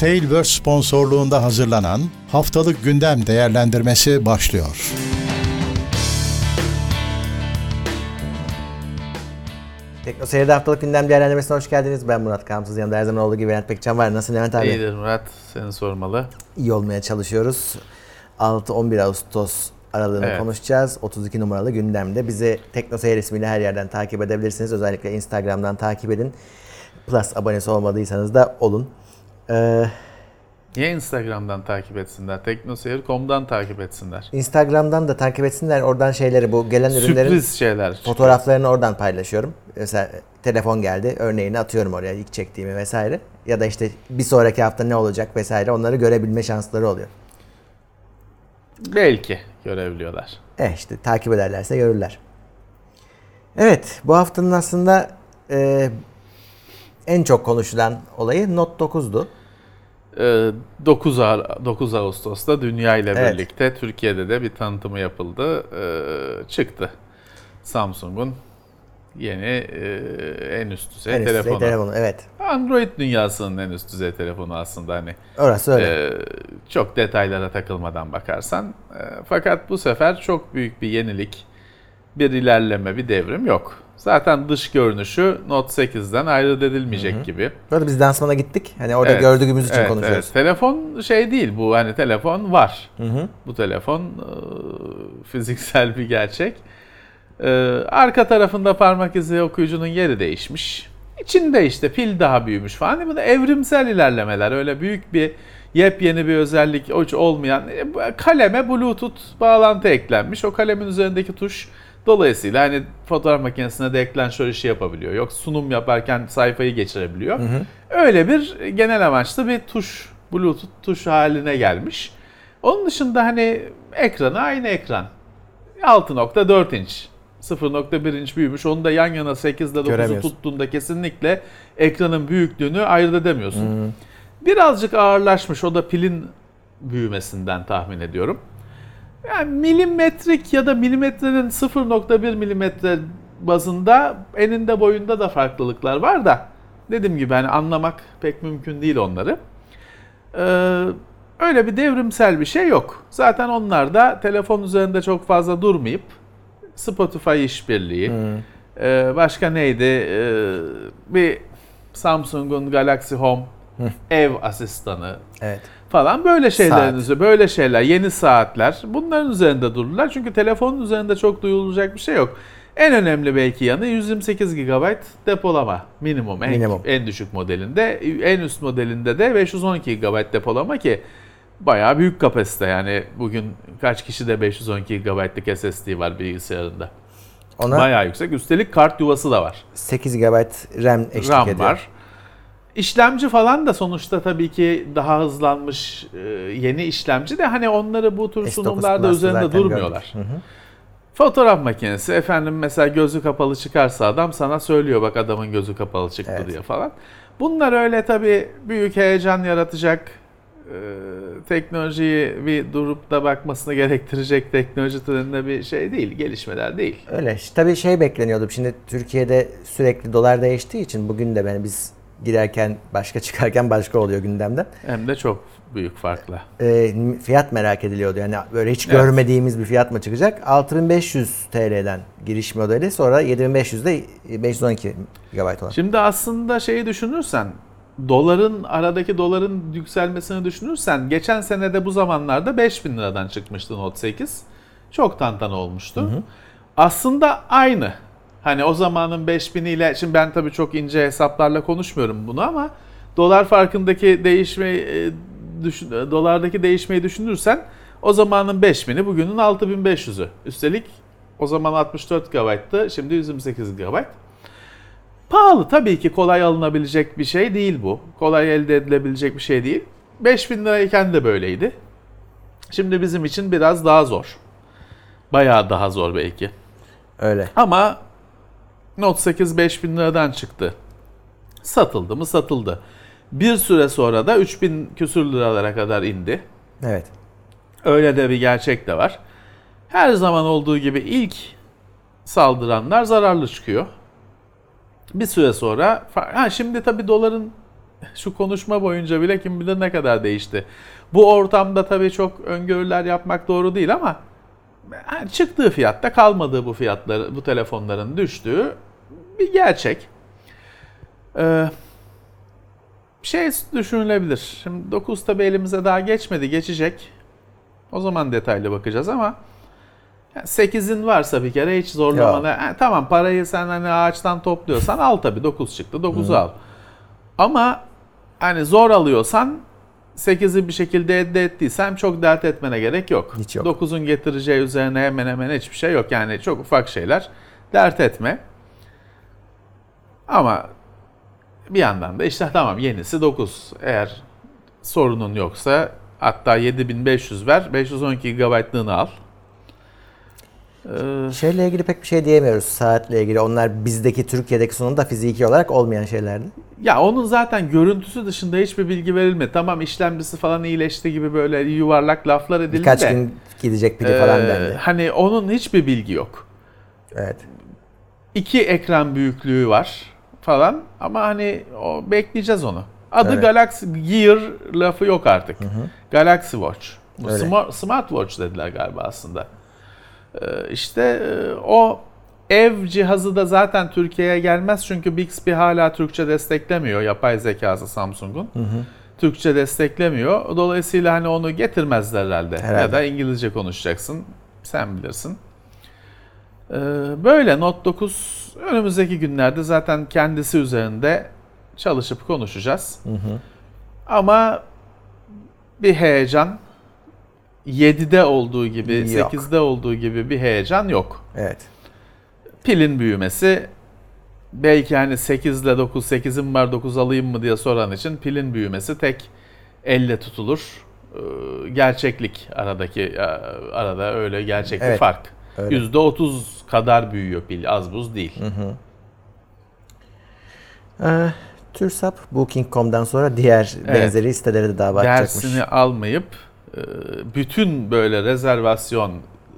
Tailverse sponsorluğunda hazırlanan Haftalık Gündem Değerlendirmesi başlıyor. TeknoSeyir'de Haftalık Gündem Değerlendirmesi'ne hoş geldiniz. Ben Murat Kamsız. Yanımda her zaman olduğu gibi Levent Pekcan var. Nasılsın Levent abi? İyidir Murat. Seni sormalı. İyi olmaya çalışıyoruz. 6-11 Ağustos aralığını konuşacağız. 32 numaralı gündemde. Bizi TeknoSeyir ismiyle her yerden takip edebilirsiniz. Özellikle Instagram'dan takip edin. Plus abonesi olmadıysanız da olun. Niye Instagram'dan takip etsinler? TeknoSeyir.com'dan takip etsinler. Instagram'dan da takip etsinler. Oradan şeyleri, bu gelen ürünlerin sürpriz şeyler fotoğraflarını oradan paylaşıyorum. Mesela telefon geldi. Örneğini atıyorum oraya, ilk çektiğimi vesaire. Ya da işte bir sonraki hafta ne olacak vesaire. Onları görebilme şansları oluyor. Belki görebiliyorlar. İşte takip ederlerse görürler. Evet, bu haftanın aslında en çok konuşulan olayı Note 9'du. 9 Ağustos'ta dünya ile birlikte Türkiye'de de bir tanıtımı yapıldı. Çıktı. Samsung'un yeni en üst düzey telefonu. Evet. Android dünyasının en üst düzey telefonu aslında, hani. Orası öyle. Çok detaylara takılmadan bakarsan. Fakat bu sefer çok büyük bir yenilik, bir ilerleme, bir devrim yok. Zaten dış görünüşü Note 8'den ayrı edilmeyecek gibi. Bu arada biz lansmana gittik. Hani orada gördüğümüz için konuşuyoruz. Evet. Telefon şey değil bu, hani telefon var. Bu telefon fiziksel bir gerçek. Arka tarafında parmak izi okuyucunun yeri değişmiş. İçinde işte pil daha büyümüş falan. Bu da evrimsel ilerlemeler. Öyle büyük bir yepyeni bir özellik olmayan, kaleme Bluetooth bağlantı eklenmiş. O kalemin üzerindeki tuş dolayısıyla hani fotoğraf makinesine de eklenşör işi yapabiliyor. Yok, sunum yaparken sayfayı geçirebiliyor. Öyle bir genel amaçlı bir tuş, Bluetooth tuş haline gelmiş. Onun dışında hani ekranı aynı ekran. 6.4 inç. 0.1 inç büyümüş. Onu da yan yana 8 ile 9'u tuttuğunda kesinlikle ekranın büyüklüğünü ayırt edemiyorsun. Birazcık ağırlaşmış. O da pilin büyümesinden tahmin ediyorum. Yani milimetrik ya da milimetrenin 0.1 milimetre bazında eninde boyunda da farklılıklar var da dediğim gibi hani anlamak pek mümkün değil onları. Öyle bir devrimsel bir şey yok. Zaten onlar da telefon üzerinde çok fazla durmayıp Spotify işbirliği, başka neydi? Bir Samsung'un Galaxy Home ev asistanı falan, böyle şeylerin böyle şeyler, yeni saatler, bunların üzerinde durdular. Çünkü telefonun üzerinde çok duyulacak bir şey yok. En önemli belki yanı 128 GB depolama minimum. En düşük modelinde, en üst modelinde de 512 GB depolama ki bayağı büyük kapasite. Yani bugün kaç kişide 512 GB'lık SSD var bilgisayarında. Bayağı yüksek. Üstelik kart yuvası da var. 8 GB RAM eşlik ediyor. Var. İşlemci falan da sonuçta tabii ki daha hızlanmış yeni işlemci de hani onları bu tür sunumlarda üzerinde durmuyorlar. Fotoğraf makinesi, efendim mesela gözü kapalı çıkarsa adam sana söylüyor, bak adamın gözü kapalı çıktı diye falan. Bunlar öyle tabii büyük heyecan yaratacak, teknolojiyi bir durup da bakmasını gerektirecek teknoloji treninde bir şey değil, gelişmeler değil. Öyle. Tabii şey bekleniyordu. Şimdi Türkiye'de sürekli dolar değiştiği için bugün de biz girerken başka, çıkarken başka oluyor gündemden. Hem de çok büyük farkla. Fiyat merak ediliyordu. Yani böyle hiç görmediğimiz bir fiyat mı çıkacak? 6500 TL'den giriş modeli, sonra 7500'de 512 GB olan. Şimdi aslında şeyi düşünürsen, aradaki doların yükselmesini düşünürsen, geçen senede bu zamanlarda 5000 liradan çıkmıştı Note 8. Çok tantana olmuştu. Aslında aynı. Hani o zamanın 5000 ile, şimdi ben tabii çok ince hesaplarla konuşmuyorum bunu ama dolar farkındaki dolardaki değişmeyi düşünürsen o zamanın 5000'i bugünün 6500'ü. Üstelik o zaman 64 GB'tı, şimdi 128 GB. Pahalı tabii ki, kolay alınabilecek bir şey değil bu. Kolay elde edilebilecek bir şey değil. 5000 lirayken de böyleydi. Şimdi bizim için biraz daha zor. Bayağı daha zor belki. Öyle. Ama Note 8 5000 liradan çıktı. Satıldı mı? Satıldı. Bir süre sonra da 3000 küsür liralara kadar indi. Evet. Öyle de bir gerçek de var. Her zaman olduğu gibi ilk saldıranlar zararlı çıkıyor. Bir süre sonra, şimdi tabii doların şu konuşma boyunca bile kim bilir ne kadar değişti. Bu ortamda tabii çok öngörüler yapmak doğru değil ama yani çıktığı fiyatta kalmadığı bu fiyatları, bu telefonların düştüğü bir gerçek. Şey düşünülebilir. Şimdi 9 tabii elimize daha geçmedi, geçecek. O zaman detaylı bakacağız ama 8'in varsa bir kere hiç zorlamana. Tamam, parayı sen hani ağaçtan topluyorsan al tabii, 9 çıktı, 9'u al. Ama hani zor alıyorsan 8'i bir şekilde elde ettiysen çok dert etmene gerek yok. Hiç yok. 9'un getireceği üzerine hemen hemen hiçbir şey yok. Yani çok ufak şeyler, dert etme. Ama bir yandan da işte tamam, yenisi 9. Eğer sorunun yoksa hatta 7500 ver, 512 GB'lığını al. Şeyle ilgili pek bir şey diyemiyoruz, saatle ilgili. Onlar bizdeki, Türkiye'deki sonunda fiziki olarak olmayan şeylerdi. Ya onun zaten görüntüsü dışında hiçbir bilgi verilmedi. Tamam, işlemcisi falan iyileşti gibi böyle yuvarlak laflar edildi Birkaç de. gün gidecek pili falan dendi. Hani onun hiçbir bilgi yok. Evet. 2 ekran büyüklüğü var falan ama hani bekleyeceğiz onu. Adı Evet. Galaxy Gear lafı yok artık. Galaxy Watch. Bu Öyle. Smart Watch dediler galiba aslında. İşte o ev cihazı da zaten Türkiye'ye gelmez çünkü Bixby hala Türkçe desteklemiyor. Yapay zekası Samsung'un. Türkçe desteklemiyor. Dolayısıyla hani onu getirmezler herhalde. Ya da İngilizce konuşacaksın. Sen bilirsin. Böyle Note 9 önümüzdeki günlerde zaten kendisi üzerinde çalışıp konuşacağız. Ama bir heyecan 7'de olduğu gibi, Yok. 8'de olduğu gibi bir heyecan yok. Evet. Pilin büyümesi belki hani 8 ile 9, 8'im var 9 alayım mı diye soran için pilin büyümesi tek elle tutulur. Gerçeklik arada öyle gerçek bir fark. Öyle. %30 kadar büyüyor pil, az buz değil. TÜRSAP, Booking.com'dan sonra diğer benzeri sitelere de dava açacakmış. Dersini almayıp bütün böyle rezervasyon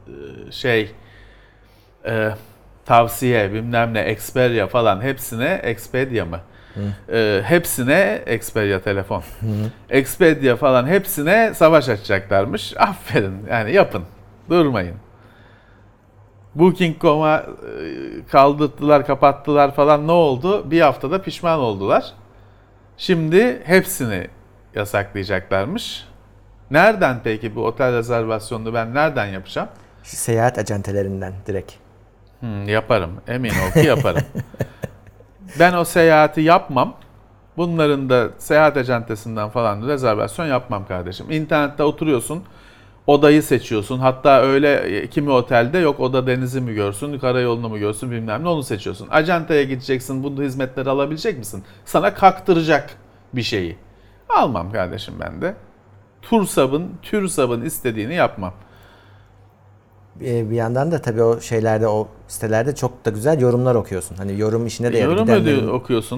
tavsiye bilmem ne Expedia falan hepsine Expedia mı? Hepsine Expedia telefon. Expedia falan hepsine savaş açacaklarmış. Aferin, yani yapın. Durmayın. Booking.com'a kaldırdılar, kapattılar falan, ne oldu? Bir haftada pişman oldular. Şimdi hepsini yasaklayacaklarmış. Nereden peki bu otel rezervasyonunu ben nereden yapacağım? Seyahat acentelerinden direkt. Yaparım. Emin ol ki yaparım. Ben o seyahati yapmam. Bunların da seyahat acentesinden falan rezervasyon yapmam kardeşim. İnternette oturuyorsun. Odayı seçiyorsun. Hatta öyle kimi otelde yok oda denizi mi görsün, karayolunu mu görsün bilmem ne, onu seçiyorsun. Acentaya gideceksin, bu hizmetleri alabilecek misin? Sana kaktıracak bir şeyi. Almam kardeşim ben de. TÜRSAP'ın istediğini yapmam. Bir yandan da tabii o şeylerde, o sitelerde çok da güzel yorumlar okuyorsun. Hani yorum işine de Yorum gidenlerin... okuyorsun.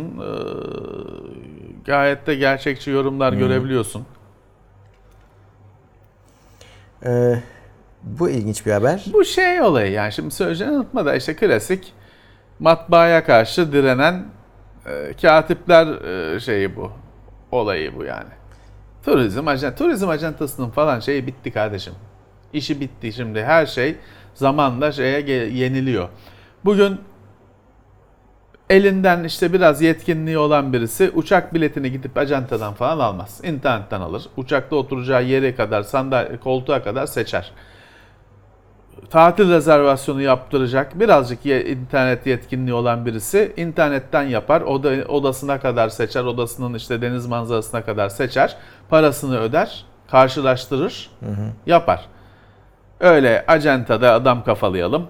Gayet de gerçekçi yorumlar görebiliyorsun. Bu ilginç bir haber. Bu şey olayı yani, şimdi söyleyeceğini unutma da işte klasik matbaaya karşı direnen katipler şeyi bu. Olayı bu yani. Turizm ajantasının falan şeyi bitti kardeşim. İşi bitti şimdi. Her şey zamanla yeniliyor. Bugün elinden işte biraz yetkinliği olan birisi uçak biletini gidip ajantadan falan almaz. İnternetten alır. Uçakta oturacağı yere kadar, sandalye, koltuğa kadar seçer. Tatil rezervasyonu yaptıracak birazcık internet yetkinliği olan birisi internetten yapar. Odasına kadar seçer. Odasının işte deniz manzarasına kadar seçer. Parasını öder. Karşılaştırır. Yapar. Öyle acentada adam kafalayalım.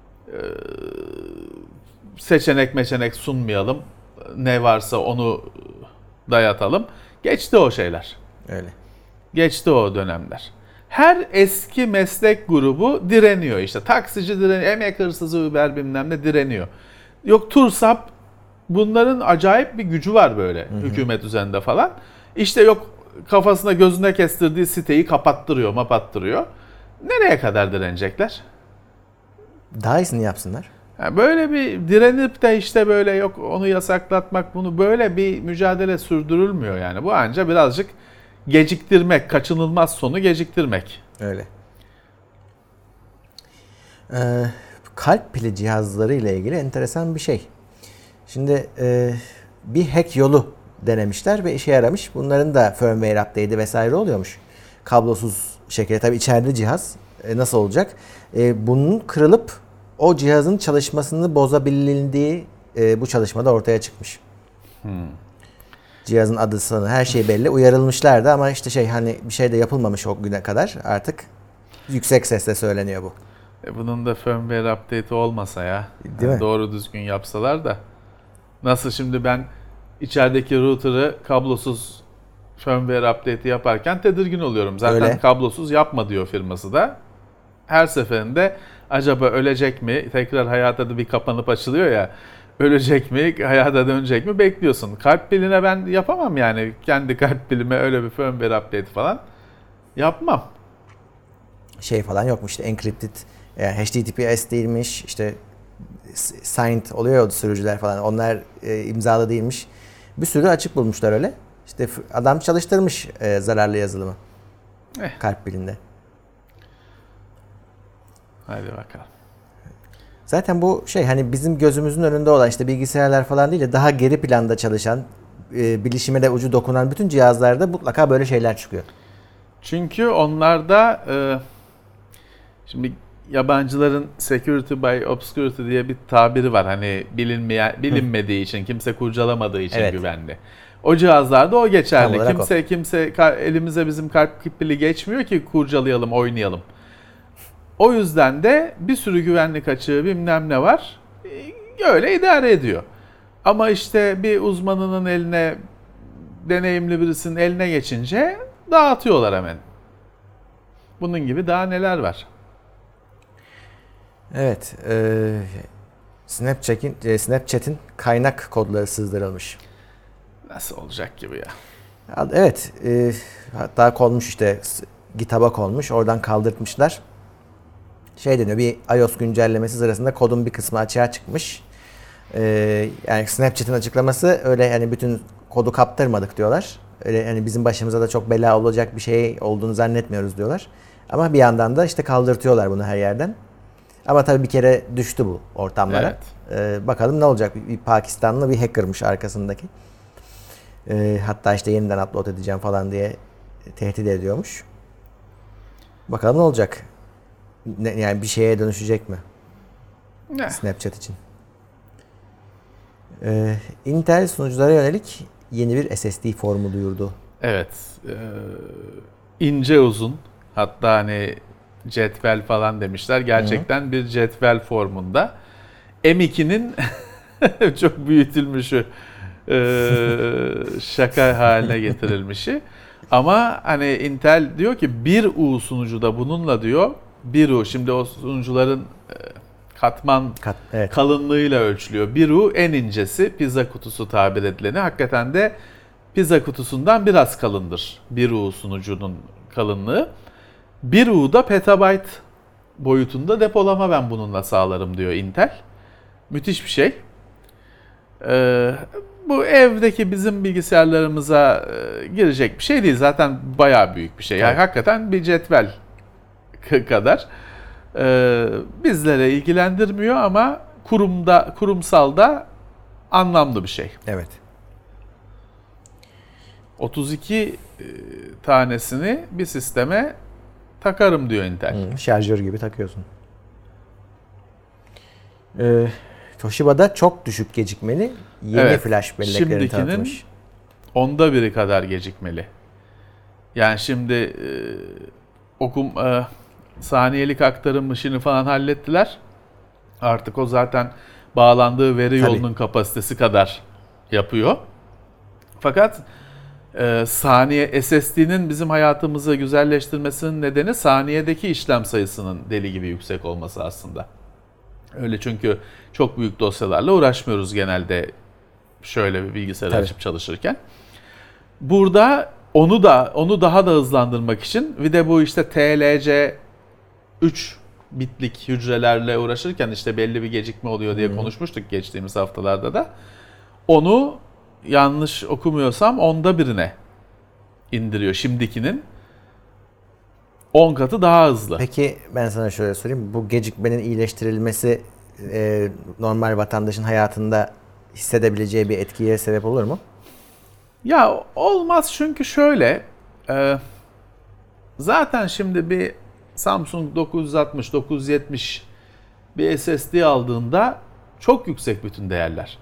Seçenek sunmayalım. Ne varsa onu dayatalım. Geçti o şeyler. Öyle. Geçti o dönemler. Her eski meslek grubu direniyor işte. Taksici direniyor, emek hırsızı, Uber bilmem ne direniyor. Yok TÜRSAP, bunların acayip bir gücü var böyle hükümet üzerinde falan. İşte yok kafasına gözüne kestirdiği siteyi kapattırıyor, mapattırıyor. Nereye kadar direnecekler? Daha iyisini yapsınlar. Yani böyle bir direnip de işte böyle yok onu yasaklatmak, bunu böyle bir mücadele sürdürülmüyor yani. Bu anca birazcık geciktirmek, kaçınılmaz sonu geciktirmek. Öyle. Kalp pili cihazları ile ilgili enteresan bir şey. Şimdi bir hack yolu denemişler ve işe yaramış. Bunların da firmware update'i vesaire oluyormuş. Kablosuz şekilde. Tabii içeride cihaz nasıl olacak? Bunun kırılıp o cihazın çalışmasını bozabildiği bu çalışmada ortaya çıkmış. Cihazın adı, sanı, her şey belli. Uyarılmışlardı ama işte hani bir şey de yapılmamış o güne kadar. Artık yüksek sesle söyleniyor bu. Bunun da firmware update'i olmasa ya. Değil mi? Doğru düzgün yapsalar da. Nasıl şimdi ben içerideki router'ı kablosuz firmware update'i yaparken tedirgin oluyorum. Zaten Öyle. kablosuz yapma diyor firması da. Her seferinde acaba ölecek mi? Tekrar hayata da bir kapanıp açılıyor ya. Ölecek mi? Hayata dönecek mi? Bekliyorsun. Kalp piline ben yapamam yani. Kendi kalp pilime öyle bir firmware update falan yapmam. Şey falan yokmuş işte encrypted, yani HTTPS değilmiş, işte signed oluyor ya sürücüler falan, onlar imzalı değilmiş. Bir sürü açık bulmuşlar öyle. İşte adam çalıştırmış zararlı yazılımı kalp pilinde. Hadi bakalım. Zaten bu hani bizim gözümüzün önünde olan işte bilgisayarlar falan değil de daha geri planda çalışan, bilişime de ucu dokunan bütün cihazlarda mutlaka böyle şeyler çıkıyor. Çünkü onlarda şimdi yabancıların security by obscurity diye bir tabiri var. Hani bilinmediği için, kimse kurcalamadığı için Evet. güvenli. O cihazlarda o geçerli. Tam olarak Kimse elimize bizim kalp pili geçmiyor ki kurcalayalım, oynayalım. O yüzden de bir sürü güvenlik açığı bilmem ne var. Öyle idare ediyor. Ama işte bir uzmanının eline, deneyimli birisinin eline geçince dağıtıyorlar hemen. Bunun gibi daha neler var. Evet. Snapchat'in kaynak kodları sızdırılmış. Nasıl olacak gibi ya. Evet. Hatta konmuş işte, GitHub'a konmuş. Oradan kaldırtmışlar. Şey deniyor, bir iOS güncellemesi sırasında kodun bir kısmı açığa çıkmış. Yani Snapchat'in açıklaması öyle, hani bütün kodu kaptırmadık diyorlar. Öyle hani bizim başımıza da çok bela olacak bir şey olduğunu zannetmiyoruz diyorlar. Ama bir yandan da işte kaldırtıyorlar bunu her yerden. Ama tabii bir kere düştü bu ortamlara. Evet. Bakalım ne olacak? Bir Pakistanlı bir hackermış arkasındaki. Hatta işte yeniden upload edeceğim falan diye tehdit ediyormuş. Bakalım ne olacak? Yani bir şeye dönüşecek mi? Ne? Snapchat için. Intel sunuculara yönelik yeni bir SSD formu duyurdu. Evet. İnce uzun. Hatta hani cetvel falan demişler. Gerçekten bir cetvel formunda. M2'nin çok büyütülmüşü, şaka haline getirilmişi. Ama hani Intel diyor ki 1U sunucuda bununla diyor, 1U, şimdi o sunucuların katman Evet. kalınlığıyla ölçülüyor. 1U en incesi, pizza kutusu tabir edileni. Hakikaten de pizza kutusundan biraz kalındır 1U sunucunun kalınlığı. 1U'da petabyte boyutunda depolama ben bununla sağlarım diyor Intel. Müthiş bir şey. Bu evdeki bizim bilgisayarlarımıza girecek bir şey değil. Zaten bayağı büyük bir şey. Yani hakikaten bir cetvel kadar. Bizlere ilgilendirmiyor ama kurumsalda anlamlı bir şey. Evet. 32 tanesini bir sisteme takarım diyor Intel. Şarjör gibi takıyorsun. Toshiba'da çok düşük gecikmeli yeni flash belleklerini tanıtmış. Onda biri kadar gecikmeli. Yani şimdi saniyelik aktarım işini falan hallettiler. Artık o zaten bağlandığı veri yolunun kapasitesi kadar yapıyor. Fakat saniye SSD'nin bizim hayatımızı güzelleştirmesinin nedeni saniyedeki işlem sayısının deli gibi yüksek olması aslında. Öyle, çünkü çok büyük dosyalarla uğraşmıyoruz genelde şöyle bir bilgisayar açıp çalışırken. Burada onu daha da hızlandırmak için bir de bu işte TLC 3 bitlik hücrelerle uğraşırken işte belli bir gecikme oluyor diye konuşmuştuk geçtiğimiz haftalarda da. Onu yanlış okumuyorsam 1/10'ine indiriyor şimdikinin. 10 katı daha hızlı. Peki ben sana şöyle sorayım. Bu gecikmenin iyileştirilmesi normal vatandaşın hayatında hissedebileceği bir etkiye sebep olur mu? Ya olmaz çünkü şöyle zaten şimdi bir Samsung 960, 970 bir SSD aldığında çok yüksek bütün değerler.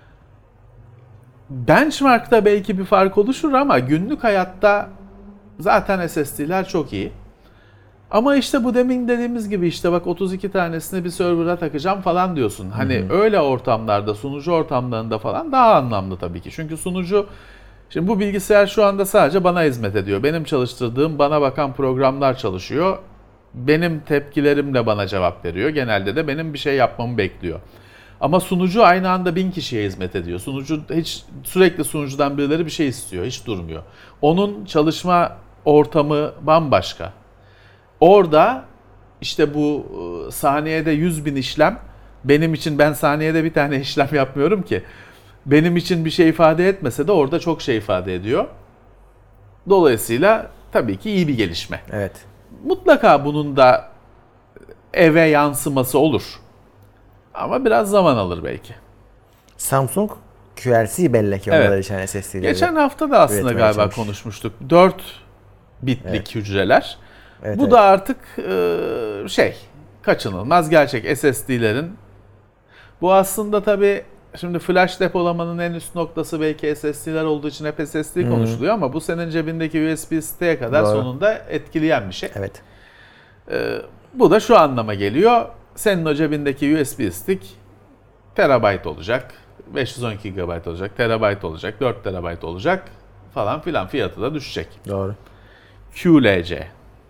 Benchmark'ta belki bir fark oluşur ama günlük hayatta zaten SSD'ler çok iyi. Ama işte bu demin dediğimiz gibi işte bak 32 tanesini bir server'a takacağım falan diyorsun. Hani öyle ortamlarda, sunucu ortamlarında falan daha anlamlı tabii ki. Çünkü sunucu, şimdi bu bilgisayar şu anda sadece bana hizmet ediyor. Benim çalıştırdığım, bana bakan programlar çalışıyor. Benim tepkilerimle bana cevap veriyor. Genelde de benim bir şey yapmamı bekliyor. Ama sunucu aynı anda 1000 kişiye hizmet ediyor. Sunucu sürekli sunucudan birileri bir şey istiyor. Hiç durmuyor. Onun çalışma ortamı bambaşka. Orada işte bu saniyede 100.000 işlem benim için, ben saniyede bir tane işlem yapmıyorum ki. Benim için bir şey ifade etmese de orada çok şey ifade ediyor. Dolayısıyla tabii ki iyi bir gelişme. Evet. Mutlaka bunun da eve yansıması olur. Ama biraz zaman alır belki. Samsung QLC bellek onları için SSD'leri. Geçen hafta da aslında galiba konuşmuştuk. 4 bitlik hücreler. Evet, Bu da artık kaçınılmaz gerçek SSD'lerin. Bu aslında tabii şimdi flash depolamanın en üst noktası belki SSD'ler olduğu için hep SSD konuşuluyor ama bu senin cebindeki USB stick'e kadar sonunda etkileyen bir şey. Evet. Bu da şu anlama geliyor. Senin o cebindeki USB stick terabayt olacak, 512 GB olacak, terabayt olacak, 4 terabayt olacak falan filan, fiyatı da düşecek. Doğru. QLC.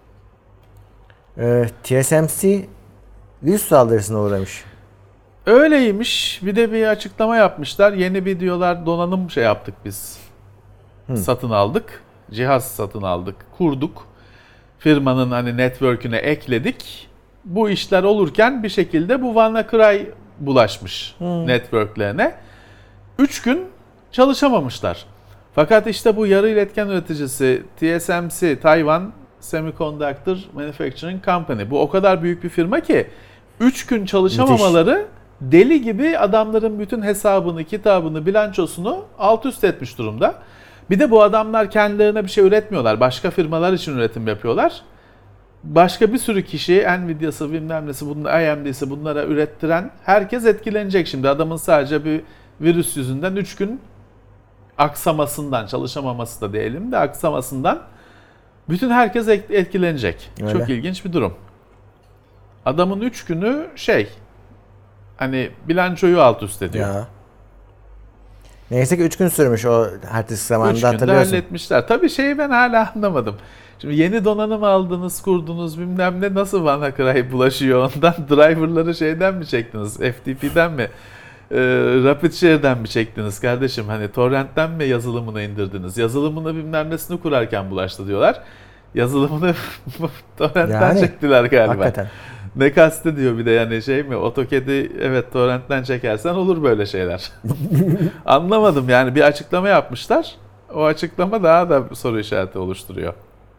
TSMC virüs saldırısına uğramış. Öyleymiş. Bir de bir açıklama yapmışlar. Yeni bir diyorlar donanım yaptık biz. Satın aldık. Cihaz satın aldık. Kurduk. Firmanın hani network'üne ekledik. Bu işler olurken bir şekilde bu WannaCry bulaşmış network'lerine. 3 gün çalışamamışlar. Fakat işte bu yarı iletken üreticisi TSMC, Taiwan Semiconductor Manufacturing Company. Bu o kadar büyük bir firma ki 3 gün çalışamamaları deli gibi adamların bütün hesabını, kitabını, bilançosunu alt üst etmiş durumda. Bir de bu adamlar kendilerine bir şey üretmiyorlar. Başka firmalar için üretim yapıyorlar. Başka bir sürü kişi, Nvidia'sı bilmem nesi, AMD'si bunlara ürettiren herkes etkilenecek şimdi. Adamın sadece bir virüs yüzünden 3 gün aksamasından, çalışamaması da diyelim de aksamasından bütün herkes etkilenecek. Öyle. Çok ilginç bir durum. Adamın 3 günü hani bilançoyu alt üst ediyor. Ya. Neyse ki 3 gün sürmüş o hard disk zamanında, 3 günde hatırlıyorsun. halletmişler. Tabii ben hala anlamadım. Şimdi yeni donanım aldınız, kurdunuz bilmem ne, nasıl WannaCry bulaşıyor ondan? Driver'ları şeyden mi çektiniz? FTP'den mi? RapidShare'den mi çektiniz kardeşim? Hani torrentten mi yazılımını indirdiniz? Yazılımını bilmem nesini kurarken bulaştı diyorlar. Yazılımını torrentten çektiler galiba. Hakikaten. Ne kastı diyor bir de yani AutoCAD'i evet torrentten çekersen olur böyle şeyler. Anlamadım yani, bir açıklama yapmışlar. O açıklama daha da soru işareti oluşturuyor.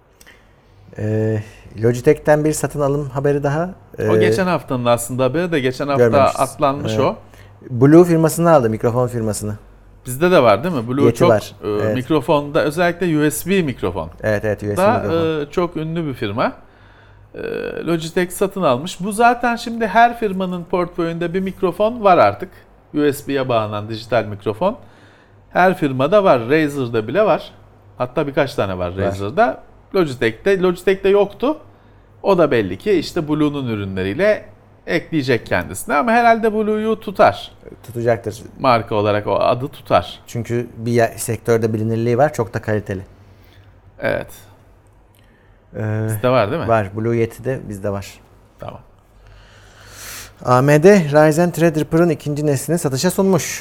Logitech'ten bir satın alım haberi daha. O geçen haftanın aslında haberi de geçen hafta atlanmış o. Blue firmasını aldı, mikrofon firmasını. Bizde de var değil mi? Blue Yeti çok var. Evet. mikrofonda, özellikle USB mikrofon. Evet USB da, mikrofon. çok ünlü bir firma. Logitech satın almış. Bu zaten şimdi her firmanın portföyünde bir mikrofon var artık. USB'ye bağlanan dijital mikrofon. Her firmada var. Razer'da bile var. Hatta birkaç tane var Razer'da. Logitech'te yoktu. O da belli ki işte Blue'nun ürünleriyle ekleyecek kendisine ama herhalde Blue'yu tutar. Tutacaktır. Marka olarak o adı tutar. Çünkü bir sektörde bilinirliği var, çok da kaliteli. Evet. Bizde var değil mi? Var. Blue Yeti'de bizde var. Tamam. AMD Ryzen Threadripper'ın 2. neslini satışa sunmuş.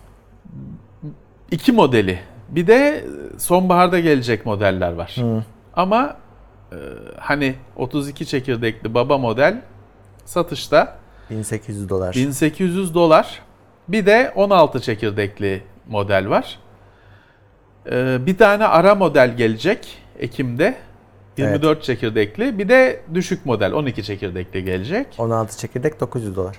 2 modeli. Bir de sonbaharda gelecek modeller var. Ama hani 32 çekirdekli baba model satışta. $1800. $1800. Bir de 16 çekirdekli model var. Bir tane ara model gelecek Ekim'de. 24 çekirdekli. Bir de düşük model 12 çekirdekli gelecek. 16 çekirdek $900.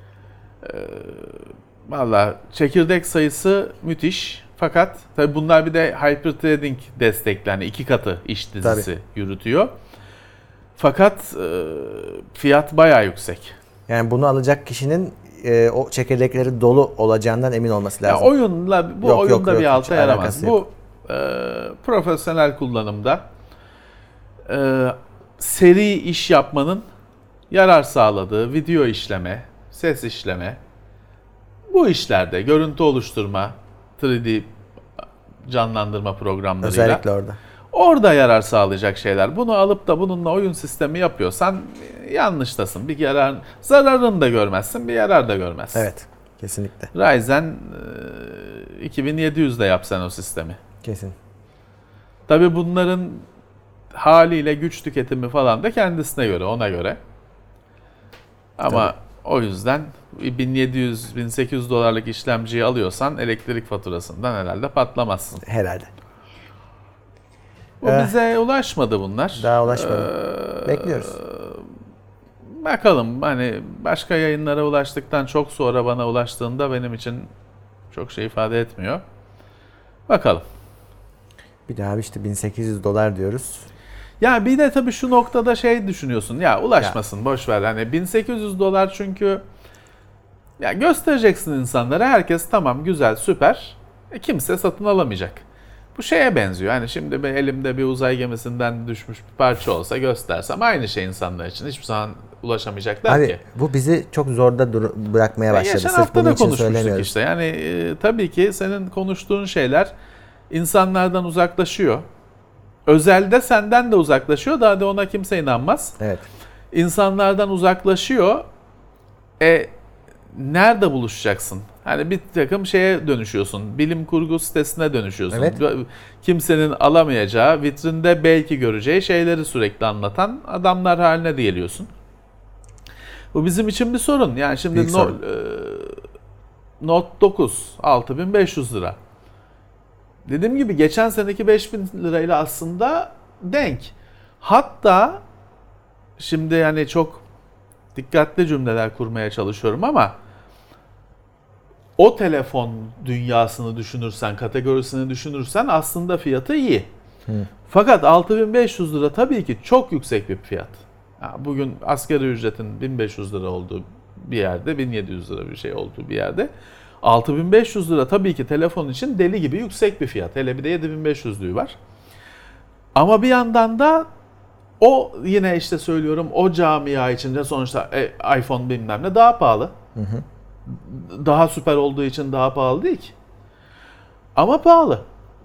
Valla çekirdek sayısı müthiş. Fakat tabii bunlar bir de hyperthreading destekli. Yani 2 katı iş dizisi yürütüyor. Fakat fiyat bayağı yüksek. Yani bunu alacak kişinin o çekirdekleri dolu olacağından emin olması lazım. Ya oyunla bu oyunda bir alta yaramaz. Bu yok. profesyonel kullanımda seri iş yapmanın yarar sağladığı video işleme, ses işleme, bu işlerde görüntü oluşturma, 3D canlandırma programlarıyla Özellikle orada yarar sağlayacak şeyler. Bunu alıp da bununla oyun sistemi yapıyorsan yanlıştasın. Bir zararını da görmezsin, bir yarar da görmezsin. Evet, kesinlikle. Ryzen 2700'de yapsan o sistemi. Kesin. Tabii bunların haliyle güç tüketimi falan da kendisine göre, ona göre. Ama tabii, o yüzden $1700-1800 işlemciyi alıyorsan elektrik faturasından herhalde patlamazsın. Herhalde. Bu bize ulaşmadı bunlar. Daha ulaşmadı. Bekliyoruz. Bakalım, hani başka yayınlara ulaştıktan çok sonra bana ulaştığında benim için çok şey ifade etmiyor. Bakalım. Bir daha işte $1800 diyoruz. Ya bir de tabii şu noktada şey düşünüyorsun. Ya ulaşmasın, boş ver. Hani $1800 çünkü ya göstereceksin insanlara. Herkes tamam, güzel, süper. Kimse satın alamayacak. Bu şeye benziyor. Hani şimdi elimde bir uzay gemisinden düşmüş bir parça olsa göstersem aynı şey insanlar için. Hiçbir zaman ulaşamayacaklar ki. Bu bizi çok zorda bırakmaya başladı. Geçen Sırf hafta bunun da için konuşmuştuk söylemiyoruz. işte. Yani tabii ki senin konuştuğun şeyler insanlardan uzaklaşıyor. Özelde senden de uzaklaşıyor. Daha da ona kimse inanmaz. Evet. İnsanlardan uzaklaşıyor. Nerede buluşacaksın? Hani bir takım şeye dönüşüyorsun. Bilim kurgu sitesine dönüşüyorsun. Evet. Kimsenin alamayacağı, vitrinde belki göreceği şeyleri sürekli anlatan adamlar haline de geliyorsun. Bu bizim için bir sorun. Yani şimdi Note 9 6500 lira. Dediğim gibi geçen seneki 5000 lirayla aslında denk. Hatta şimdi yani çok dikkatli cümleler kurmaya çalışıyorum ama o telefon dünyasını düşünürsen, kategorisini düşünürsen aslında fiyatı iyi. Fakat 6500 lira tabii ki çok yüksek bir fiyat. Bugün asgari ücretin 1500 lira olduğu bir yerde, 1700 lira bir şey olduğu bir yerde 6500 lira tabii ki telefon için deli gibi yüksek bir fiyat. Hele bir de 7500'lüğü var. Ama bir yandan da o yine işte söylüyorum o camia içinde sonuçta iPhone bilmem ne daha pahalı. Daha süper olduğu için daha pahalı değil ki. Ama pahalı.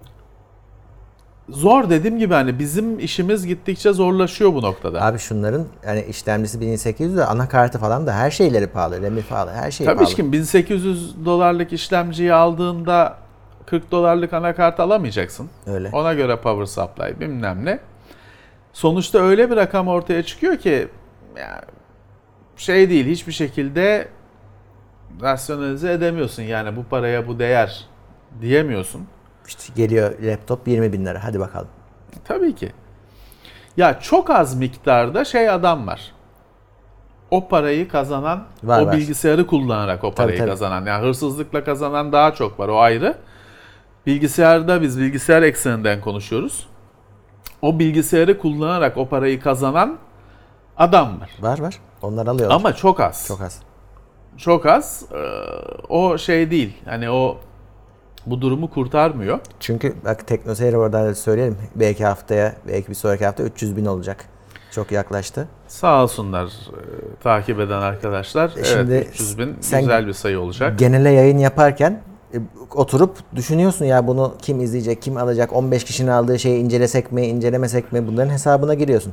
Zor, dediğim gibi hani bizim işimiz gittikçe zorlaşıyor bu noktada. Abi şunların yani işlemcisi 1800 de anakartı falan da her şeyleri pahalı. RAM'i pahalı. Her şey pahalı. Tabii ki $1800 işlemciyi aldığında $40 anakart alamayacaksın. Öyle. Ona göre power supply bilmem ne. Sonuçta öyle bir rakam ortaya çıkıyor ki yani şey değil, hiçbir şekilde rasyonalize edemiyorsun. Yani bu paraya bu değer diyemiyorsun. İşte geliyor laptop 20.000 lira. Hadi bakalım. Tabii ki. Ya çok az miktarda adam var. O parayı kazanan, var. Bilgisayarı kullanarak o parayı kazanan. Yani hırsızlıkla kazanan daha çok var. O ayrı. Bilgisayarda biz bilgisayar ekseninden konuşuyoruz. O bilgisayarı kullanarak o parayı kazanan adam var. Var. Onlar alıyorlar. Ama çok az. Çok az. O şey değil. Hani o bu durumu kurtarmıyor. Çünkü bak TeknoSeyir oradan da söyleyelim. Belki haftaya, belki bir sonraki hafta 300.000 olacak. Çok yaklaştı. Sağ olsunlar takip eden arkadaşlar. Şimdi evet, 300.000 güzel bir sayı olacak. Genele yayın yaparken oturup düşünüyorsun ya bunu kim izleyecek, kim alacak, 15 kişinin aldığı şeyi incelesek mi, incelemesek mi, bunların hesabına giriyorsun.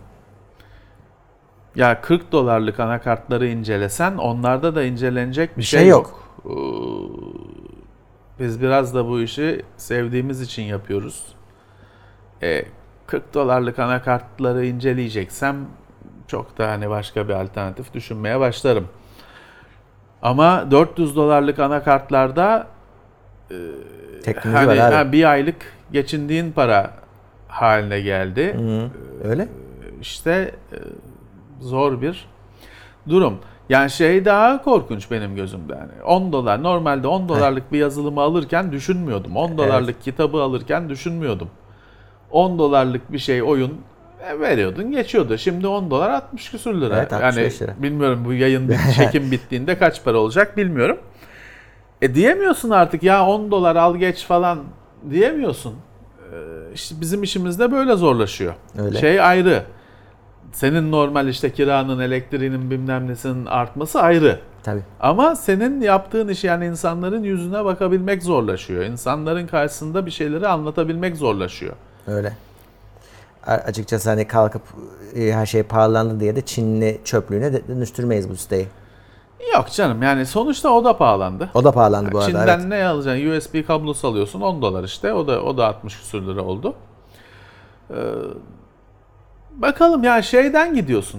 Ya $40 anakartları incelesen onlarda da incelenecek bir şey yok. Biz biraz da bu işi sevdiğimiz için yapıyoruz. $40 anakartları inceleyeceksem çok da hani başka bir alternatif düşünmeye başlarım. Ama $400 anakartlarda Teknoloji var abi. bir aylık geçindiğin para haline geldi. Öyle. İşte zor bir durum. Yani şey daha korkunç benim gözümde. Yani $10 normalde $10 bir yazılımı alırken düşünmüyordum. $10 kitabı alırken düşünmüyordum. $10 bir şey oyun veriyordun geçiyordu. Şimdi $10 60 küsür lira. Evet, 65 yani lira. bilmiyorum bu çekim bittiğinde kaç para olacak bilmiyorum. Diyemiyorsun artık ya $10 al geç falan diyemiyorsun. İşte bizim işimiz de böyle zorlaşıyor. Öyle. Şey ayrı. Senin normal işte kiranın, elektriğinin bilmem nesinin artması ayrı. Tabii. Ama senin yaptığın iş yani insanların yüzüne bakabilmek zorlaşıyor. İnsanların karşısında bir şeyleri anlatabilmek zorlaşıyor. Öyle. Açıkçası hani kalkıp her şey pahalandı diye de Çinli çöplüğüne dönüştürmeyiz bu siteyi. Yok canım yani sonuçta o da pahalandı. O da pahalandı bu arada. Çin'den evet. ne alacaksın? USB kablosu alıyorsun $10 işte. O da 60 küsur lira oldu. Bakalım ya şeyden gidiyorsun.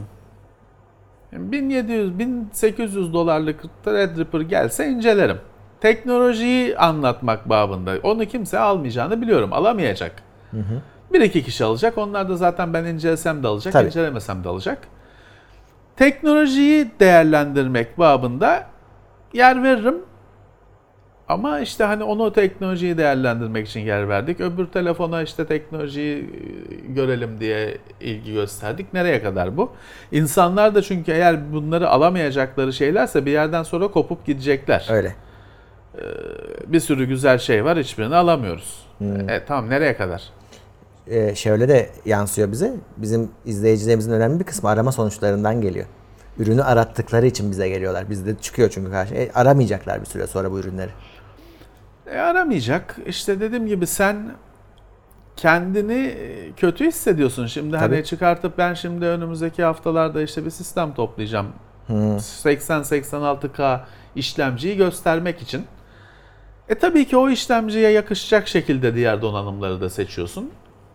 1700-1800 Threadripper gelse incelerim. Teknolojiyi anlatmak babında. Onu kimse almayacağını biliyorum. Alamayacak. Bir iki kişi alacak. Onlar da zaten ben incelesem de alacak, Tabii. incelemesem de alacak. Teknolojiyi değerlendirmek babında yer veririm. Ama işte hani onu teknolojiyi değerlendirmek için yer verdik. Öbür telefona işte teknolojiyi görelim diye ilgi gösterdik. Nereye kadar bu? İnsanlar da çünkü eğer bunları alamayacakları şeylerse bir yerden sonra kopup gidecekler. Öyle. Bir sürü güzel şey var, hiçbirini alamıyoruz. Tamam nereye kadar? Şöyle de yansıyor bize. Bizim izleyicilerimizin önemli bir kısmı arama sonuçlarından geliyor. Ürünü arattıkları için bize geliyorlar. Bizde çıkıyor çünkü karşı. Aramayacaklar bir süre sonra bu ürünleri. Aramayacak. İşte dediğim gibi sen kendini kötü hissediyorsun. Şimdi Tabii. hani çıkartıp ben şimdi önümüzdeki haftalarda işte bir sistem toplayacağım. 80-86K işlemciyi göstermek için. Tabii ki o işlemciye yakışacak şekilde diğer donanımları da seçiyorsun.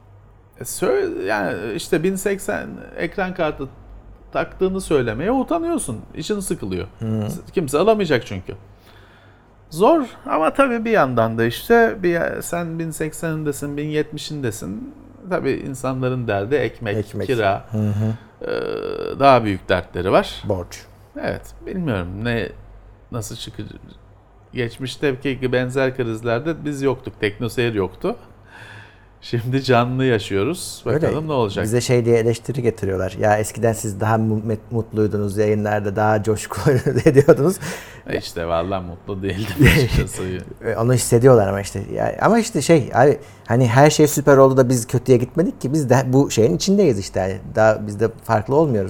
Yani işte 1080 ekran kartı taktığını söylemeye utanıyorsun. İçin sıkılıyor. Kimse alamayacak çünkü. Zor ama tabii bir yandan da işte sen 1080'indesin, 1070'indesin. Tabii insanların derdi ekmek. Kira. Daha büyük dertleri var. Borç. Evet, bilmiyorum nasıl çıkacak. Geçmişteki benzer krizlerde biz yoktuk. TeknoSeyir yoktu. Şimdi canlı yaşıyoruz. Bakalım Öyle. ne olacak. Bize şey diye eleştiri getiriyorlar. Ya eskiden siz daha mutluydunuz yayınlarda, daha coşkulu ediyordunuz. İşte vallahi mutlu değildim açıkçası. Onu hissediyorlar ama işte. Ama işte abi, hani her şey süper oldu da biz kötüye gitmedik ki. Biz de bu şeyin içindeyiz işte. Yani daha biz de farklı olmuyoruz.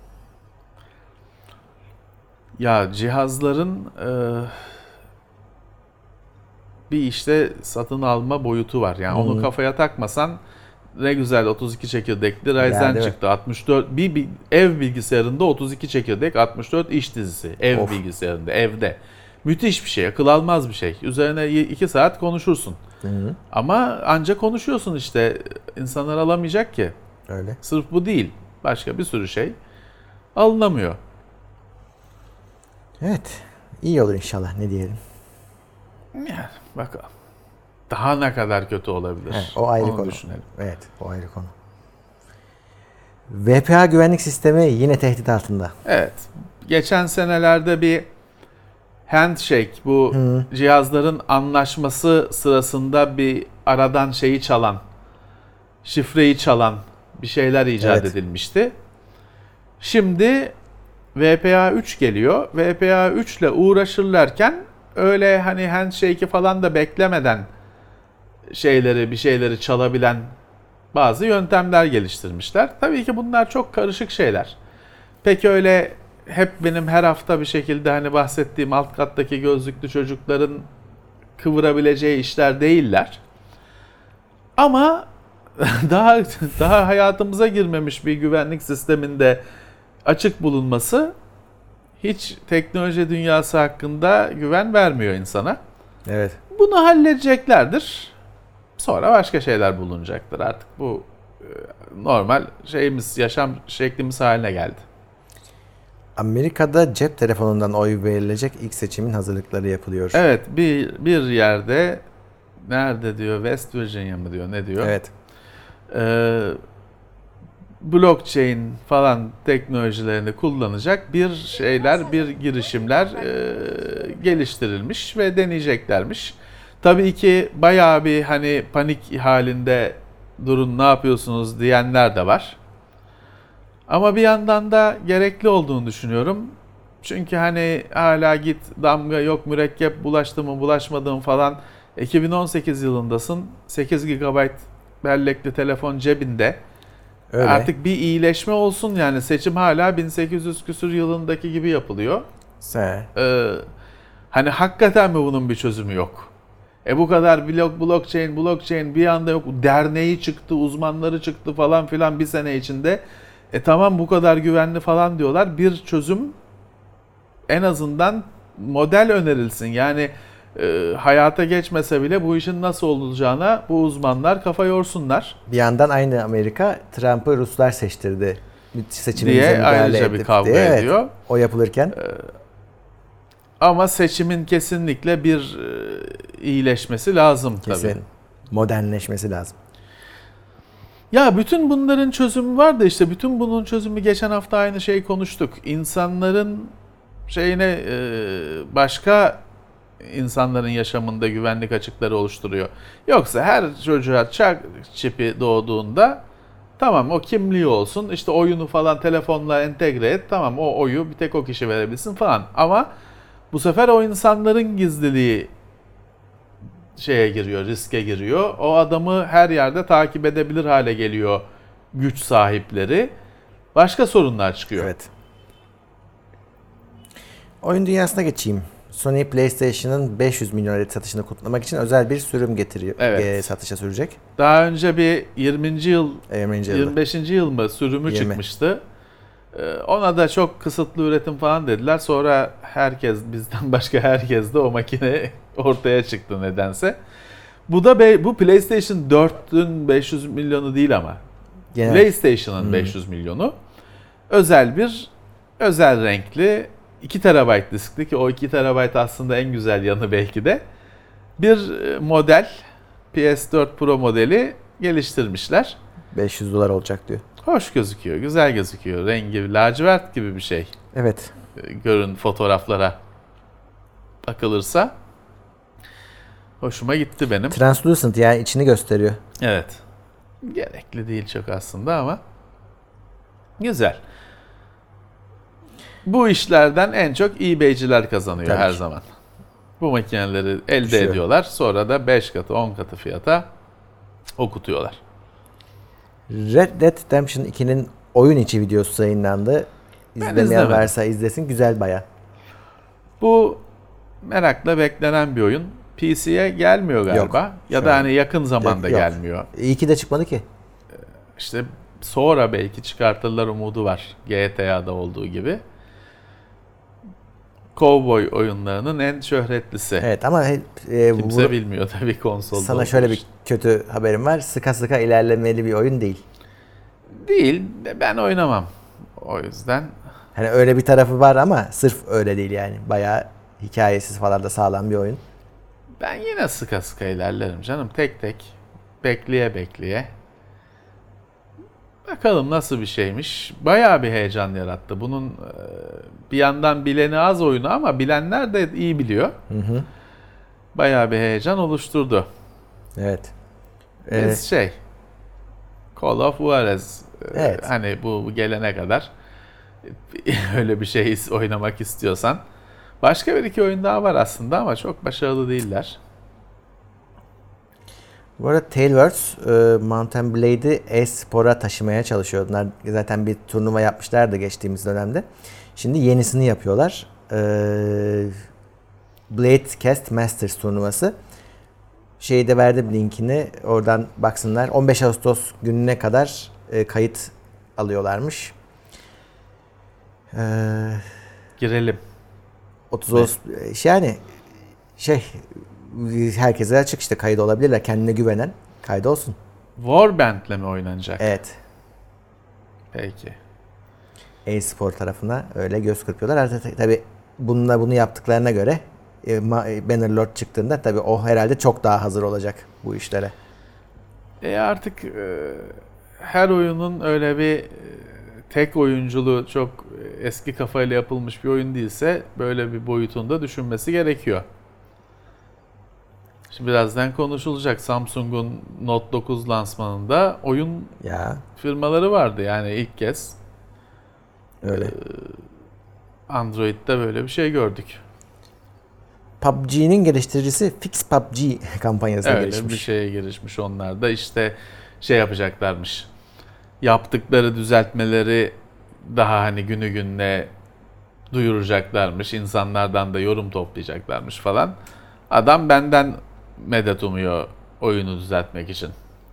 Ya cihazların bir işte satın alma boyutu var. Yani onu kafaya takmasan ne güzel 32 çekirdekli Ryzen çıktı. 64 bir ev bilgisayarında 32 çekirdek 64 iş dizisi. Ev bilgisayarında evde. Müthiş bir şey. Akıl almaz bir şey. Üzerine 2 saat konuşursun. Ama ancak konuşuyorsun işte. İnsanlar alamayacak ki. Öyle. Sırf bu değil. Başka bir sürü şey alınamıyor. Evet. İyi olur inşallah. Ne diyelim. Yani bakalım. Daha ne kadar kötü olabilir? O ayrı onu konu. düşünelim. Evet, o ayrı konu. VPA güvenlik sistemi yine tehdit altında. Evet. Geçen senelerde bir handshake, bu cihazların anlaşması sırasında bir aradan şeyi çalan, şifreyi çalan bir şeyler icat edilmişti. Şimdi VPA 3 geliyor. VPA 3 ile uğraşırlarken öyle hani handshake'i falan da beklemeden bir şeyleri çalabilen bazı yöntemler geliştirmişler. Tabii ki bunlar çok karışık şeyler. Peki öyle hep benim her hafta bir şekilde hani bahsettiğim alt kattaki gözlüklü çocukların kıvırabileceği işler değiller. Ama daha hayatımıza girmemiş bir güvenlik sisteminde açık bulunması hiç teknoloji dünyası hakkında güven vermiyor insana. Evet. Bunu halledeceklerdir. Sonra başka şeyler bulunacaktır. Artık bu normal şeyimiz, yaşam şeklimiz haline geldi. Amerika'da cep telefonundan oy verilecek ilk seçimin hazırlıkları yapılıyor. Evet, bir yerde, nerede diyor, West Virginia mı diyor, ne diyor? Evet. Blockchain falan teknolojilerini kullanacak bir girişimler geliştirilmiş ve deneyeceklermiş. Tabii ki bayağı bir hani panik halinde durun ne yapıyorsunuz diyenler de var. Ama bir yandan da gerekli olduğunu düşünüyorum. Çünkü hani hala git damga yok, mürekkep bulaştı mı bulaşmadı mı falan. 2018 yılındasın. 8 GB bellekli telefon cebinde. Öyle. Artık bir iyileşme olsun, yani seçim hala 1800 küsur yılındaki gibi yapılıyor. Hani hakikaten mi bunun bir çözümü yok? Bu kadar blockchain bir anda yok. Derneği çıktı, uzmanları çıktı falan filan bir sene içinde. Tamam bu kadar güvenli falan diyorlar. Bir çözüm, en azından model önerilsin. Yani hayata geçmese bile bu işin nasıl olacağına bu uzmanlar kafa yorsunlar. Bir yandan aynı Amerika Trump'ı Ruslar seçtirdi. Seçimimize Diye müdahale ayrıca bir kavga diye. ediyor. Evet, o yapılırken. Ama seçimin kesinlikle bir iyileşmesi lazım Kesin. tabii. Modernleşmesi lazım. Ya bütün bunların çözümü var da işte bütün bunun çözümü, geçen hafta aynı şeyi konuştuk. İnsanların başka insanların yaşamında güvenlik açıkları oluşturuyor. Yoksa her çocuğa çipi doğduğunda tamam o kimliği olsun, işte oyunu falan telefonla entegre et, tamam o oyu bir tek o kişi verebilsin falan. Ama bu sefer o insanların gizliliği riske giriyor. O adamı her yerde takip edebilir hale geliyor güç sahipleri. Başka sorunlar çıkıyor. Evet. Oyun dünyasına geçeyim. Sony PlayStation'ın 500 milyon adet satışını kutlamak için özel bir sürüm getiriyor. Evet. Satışa sürecek. Daha önce bir 25. yıl mı sürümü 20. çıkmıştı. Ona da çok kısıtlı üretim falan dediler. Sonra bizden başka herkes de o makine ortaya çıktı nedense. Bu PlayStation 4'ün 500 milyonu değil ama. Genel. PlayStation'ın 500 milyonu. Özel renkli 2 TB diskli, ki o 2 TB aslında en güzel yanı belki de. Bir model, PS4 Pro modeli geliştirmişler. $500 olacak diyor. Hoş gözüküyor, güzel gözüküyor. Rengi lacivert gibi bir şey. Evet. Görün fotoğraflara bakılırsa. Hoşuma gitti benim. Translucent, yani içini gösteriyor. Evet. Gerekli değil çok aslında ama güzel. Bu işlerden en çok eBay'ciler kazanıyor. Tabii her ki. zaman. Bu makineleri elde Düşüyor. ediyorlar. Sonra da 5 katı 10 katı fiyata okutuyorlar. Red Dead Redemption 2'nin oyun içi videosu yayınlandı. İzlemeyen izlemedim. varsa izlesin. Güzel baya. Bu merakla beklenen bir oyun. PC'ye gelmiyor galiba. Yok. Ya Şu da an- hani yakın zamanda Yok. gelmiyor. İyi ki de çıkmadı ki. İşte sonra belki çıkartırlar umudu var. GTA'da olduğu gibi. Cowboy oyunlarının en şöhretlisi. Evet ama Kimse bilmiyor tabii konsolda. sana şöyle bir kötü haberim var. Sıka sıka ilerlemeli bir oyun değil. Değil. Ben oynamam. O yüzden Hani öyle bir tarafı var ama sırf öyle değil yani. Bayağı hikayesiz falan da sağlam bir oyun. ben yine sıka sıka ilerlerim canım. Tek tek. Bekleye. Bakalım nasıl bir şeymiş. Bayağı bir heyecan yarattı. Bunun bir yandan bileni az oyunu ama bilenler de iyi biliyor. Bayağı bir heyecan oluşturdu. Evet. Biz Call of Juarez. Evet. Hani bu gelene kadar öyle bir şey oynamak istiyorsan. Başka bir iki oyun daha var aslında ama çok başarılı değiller. Bu arada Tailwords Mount & Blade'i e-spora taşımaya çalışıyor. Bunlar zaten bir turnuva yapmışlardı geçtiğimiz dönemde. Şimdi yenisini yapıyorlar. Blade Cast Masters turnuvası. Şeyde verdim linkini. Oradan baksınlar. 15 Ağustos gününe kadar kayıt alıyorlarmış. Girelim. 30 Ağustos yani herkese açık, işte kayıt olabilirler. Kendine güvenen kaydı olsun. Warband'le mi oynanacak? Evet. Peki. E-spor tarafına öyle göz kırpıyorlar. Artık tabii bunu yaptıklarına göre Bannerlord çıktığında tabii o herhalde çok daha hazır olacak bu işlere. Artık her oyunun öyle bir tek oyunculuğu çok eski kafayla yapılmış bir oyun değilse böyle bir boyutunda düşünmesi gerekiyor. Şimdi birazdan konuşulacak. Samsung'un Note 9 lansmanında oyun firmaları vardı yani ilk kez. Öyle. Android'de böyle bir şey gördük. PUBG'nin geliştiricisi Fix PUBG kampanyasına girişmiş. Öyle bir şeye girişmiş onlar da işte şey yapacaklarmış. Yaptıkları düzeltmeleri daha hani günü gününe duyuracaklarmış. İnsanlardan da yorum toplayacaklarmış falan. Adam benden medet umuyor oyunu düzeltmek için.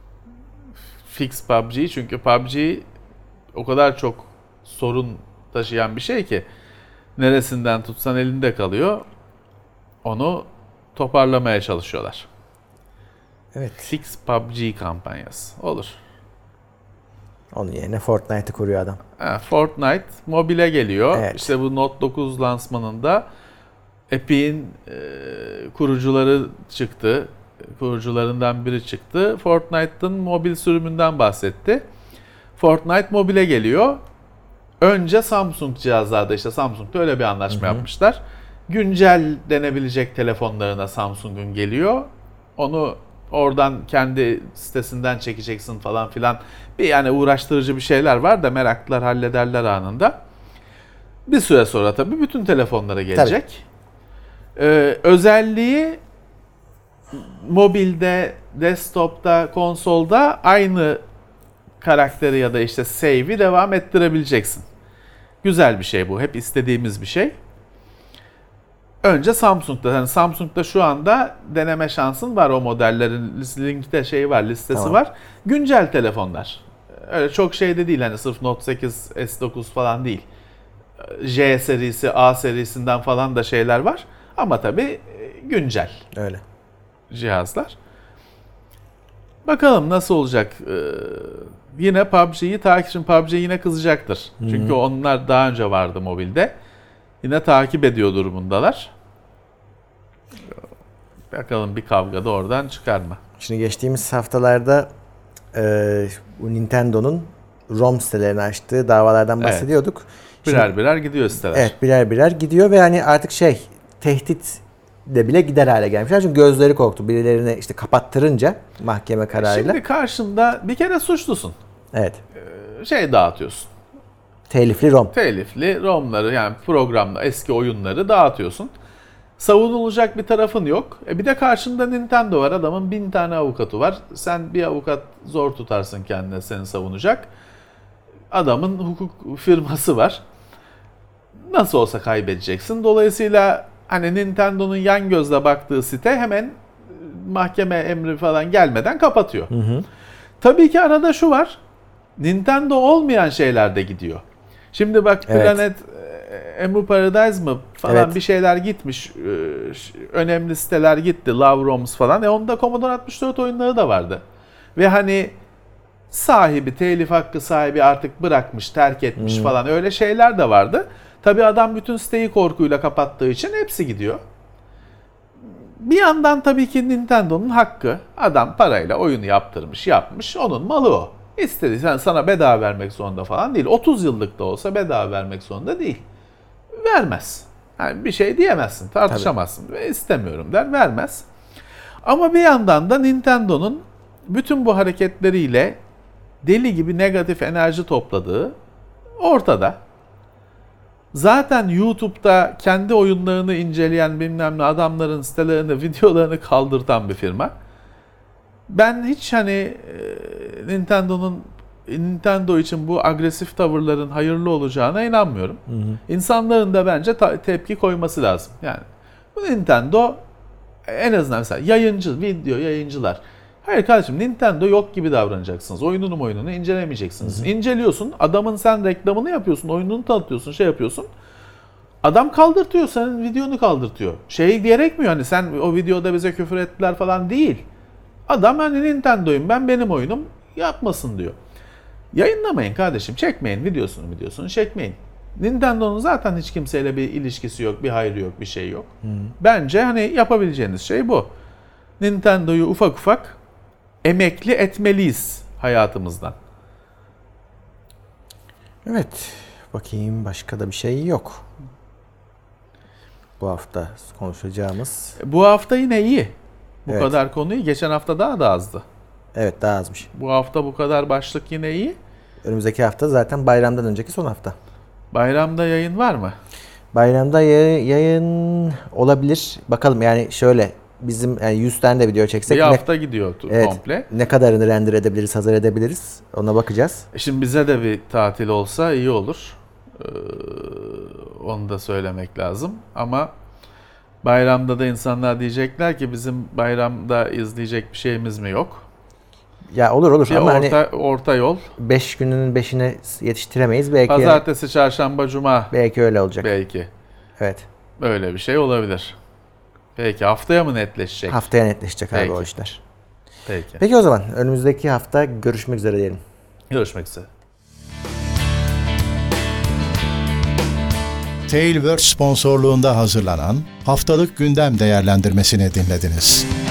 Fix PUBG çünkü PUBG o kadar çok sorun taşıyan bir şey ki neresinden tutsan elinde kalıyor. Onu toparlamaya çalışıyorlar. Evet. Fix PUBG kampanyası. Olur. Onun yerine Fortnite'ı kuruyor adam. Fortnite mobile geliyor. Evet. İşte bu Note 9 lansmanında Epic'in kurucuları çıktı. Kurucularından biri çıktı. Fortnite'ın mobil sürümünden bahsetti. Fortnite mobile geliyor. Önce Samsung cihazlarda işte Samsung'da öyle bir anlaşma yapmışlar. Güncel denebilecek telefonlarına Samsung'un geliyor. Onu oradan kendi sitesinden çekeceksin falan filan. Bir yani uğraştırıcı bir şeyler var da meraklılar hallederler anında. Bir süre sonra tabii bütün telefonlara gelecek. Özelliği mobilde, desktop'ta, konsolda aynı karakteri ya da işte save'i devam ettirebileceksin. Güzel bir şey bu. Hep istediğimiz bir şey. Önce Samsung'da. Yani Samsung'da şu anda deneme şansın var o modellerin. Linkte şey var, listesi var. Güncel telefonlar. Öyle çok şey de değil. Hani sırf Note 8, S9 falan değil. J serisi, A serisinden falan da şeyler var. Ama tabii güncel. Öyle. Cihazlar. Bakalım nasıl olacak. Yine PUBG'yi takip, PUBG yine kızacaktır. Çünkü onlar daha önce vardı mobilde. Yine takip ediyor durumundalar. Bakalım bir kavga da oradan çıkar mı? Şimdi geçtiğimiz haftalarda bu Nintendo'nun ROM sitelerini açtığı davalardan bahsediyorduk. Birer gidiyor siteler. Evet, birer gidiyor ve hani artık tehdit de bile gider hale gelmişler. Çünkü gözleri korktu. Birilerini işte kapattırınca mahkeme kararıyla. Şimdi karşında bir kere suçlusun. Evet. Dağıtıyorsun. Telifli ROM. Telifli ROM'ları yani programda eski oyunları dağıtıyorsun. Savunulacak bir tarafın yok. Bir de karşında Nintendo var. Adamın 1000 tane avukatı var. Sen bir avukat zor tutarsın kendine seni savunacak. Adamın hukuk firması var. Nasıl olsa kaybedeceksin. Dolayısıyla hani Nintendo'nun yan gözle baktığı site hemen mahkeme emri falan gelmeden kapatıyor. Tabii ki arada şu var. Nintendo olmayan şeyler de gidiyor. Şimdi bak Planet Emu Paradise mı falan bir şeyler gitmiş. Önemli siteler gitti. Love ROMs falan. Onda Commodore 64 oyunları da vardı. Ve hani sahibi, telif hakkı sahibi artık bırakmış, terk etmiş falan öyle şeyler de vardı. Tabii adam bütün siteyi korkuyla kapattığı için hepsi gidiyor. Bir yandan tabii ki Nintendo'nun hakkı. Adam parayla oyunu yapmış. Onun malı o. İstediysen sana bedava vermek zorunda falan değil. 30 yıllık da olsa bedava vermek zorunda değil. Vermez. Yani bir şey diyemezsin, tartışamazsın. Ve istemiyorum der, vermez. Ama bir yandan da Nintendo'nun bütün bu hareketleriyle deli gibi negatif enerji topladığı ortada. Zaten YouTube'da kendi oyunlarını inceleyen bilmem ne adamların sitelerini, videolarını kaldırtan bir firma. Ben hiç hani Nintendo için bu agresif tavırların hayırlı olacağına inanmıyorum. İnsanların da bence tepki koyması lazım. Yani bu Nintendo en azından mesela video yayıncılar. Hayır kardeşim Nintendo yok gibi davranacaksınız. Oyununu incelemeyeceksiniz. İnceliyorsun. Adamın sen reklamını yapıyorsun. Oyununu tanıtıyorsun. Şey yapıyorsun. Adam kaldırtıyor. Senin videonu kaldırtıyor. Gerekmiyor hani sen o videoda bize küfür ettiler falan değil. Adam hani Nintendo'yum ben, benim oyunum yapmasın diyor. Yayınlamayın kardeşim. Çekmeyin videosunu çekmeyin. Nintendo'nun zaten hiç kimseyle bir ilişkisi yok, bir hayrı yok, bir şey yok. Bence hani yapabileceğiniz şey bu. Nintendo'yu ufak ufak emekli etmeliyiz hayatımızdan. Evet. Bakayım başka da bir şey yok. Bu hafta konuşacağımız. Bu hafta yine iyi. Bu Evet. kadar konuyu. Geçen hafta daha da azdı. Evet, daha azmış. Bu hafta bu kadar başlık yine iyi. Önümüzdeki hafta zaten bayramdan önceki son hafta. Bayramda yayın var mı? Bayramda yayın olabilir. Bakalım yani şöyle bizim yani 100 tane de video çeksek Bir hafta gidiyor komple. ne kadarını render edebiliriz, hazır edebiliriz ona bakacağız. Şimdi bize de bir tatil olsa iyi olur. Onu da söylemek lazım. Ama bayramda da insanlar diyecekler ki bizim bayramda izleyecek bir şeyimiz mi yok? Ya olur Bir ama orta yol. 5 günün 5'ine yetiştiremeyiz belki. Pazartesi, çarşamba, cuma. Belki öyle olacak. Belki. Evet. Böyle bir şey olabilir. Peki haftaya mı netleşecek? Haftaya netleşecek abi Peki. o işler. Peki. Peki o zaman önümüzdeki hafta görüşmek üzere diyelim. Görüşmek üzere. Tailwords sponsorluğunda hazırlanan Haftalık Gündem Değerlendirmesini dinlediniz.